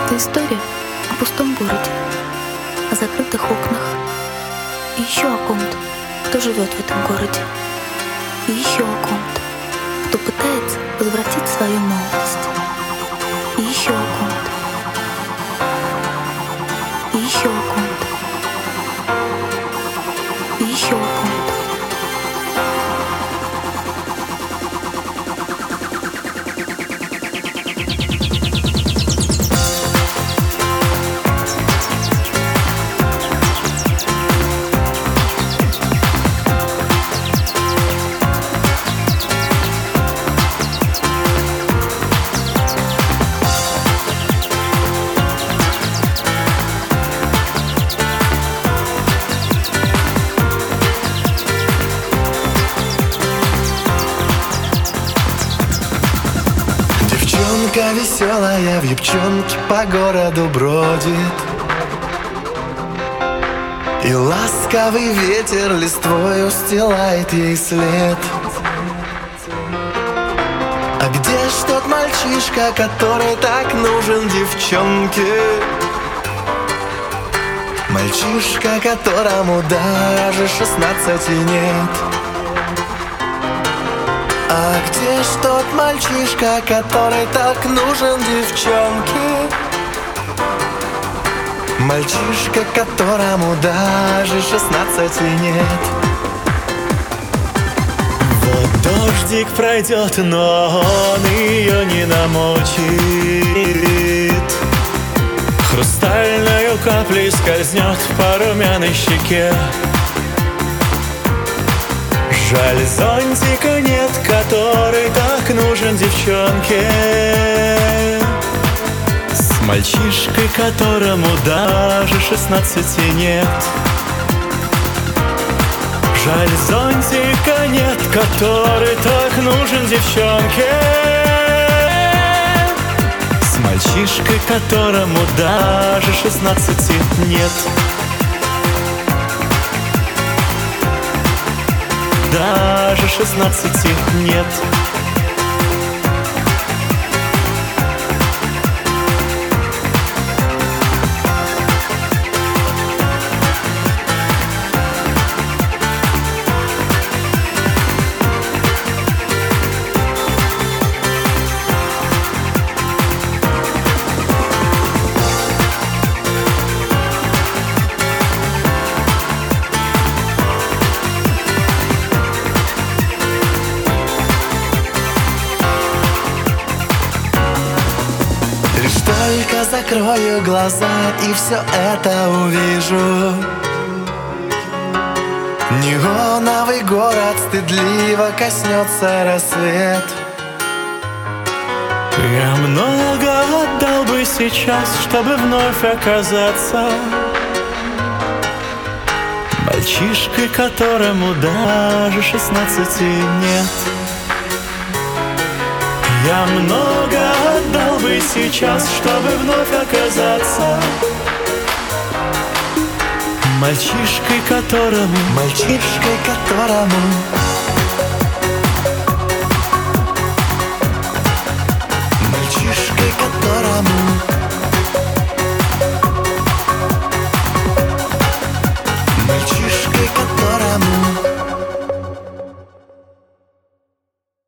Это история о пустом городе, о закрытых окнах. И еще о ком-то, кто живет в этом городе. И еще о ком-то, кто пытается возвратить свою молодость. И еще о ком-то. И еще о ком-то. И еще о ком-то. Девчонка веселая в юбчонке по городу бродит, и ласковый ветер листвой устилает ей след. А где ж тот мальчишка, который так нужен девчонке? Мальчишка, которому даже 16 нет. А где ж тот мальчишка, который так нужен девчонке? Мальчишка, которому даже 16 нет. Вот дождик пройдет, но он ее не намочит. Хрустальную каплей скользнет по румяной щеке. Жаль, зонтика нет, который так нужен девчонке. С мальчишкой, которому даже 16 нет. Жаль, зонтика нет, который так нужен девчонке. С мальчишкой, которому даже 16 нет. Даже 16 нет. Только закрою глаза и все это увижу. Неоновый город стыдливо коснется рассвет. Я много отдал бы сейчас, чтобы вновь оказаться мальчишкой, которому даже 16 нет. Я много отдал бы сейчас, чтобы вновь оказаться мальчишкой, которому Мальчишкой, которому Мальчишкой, которому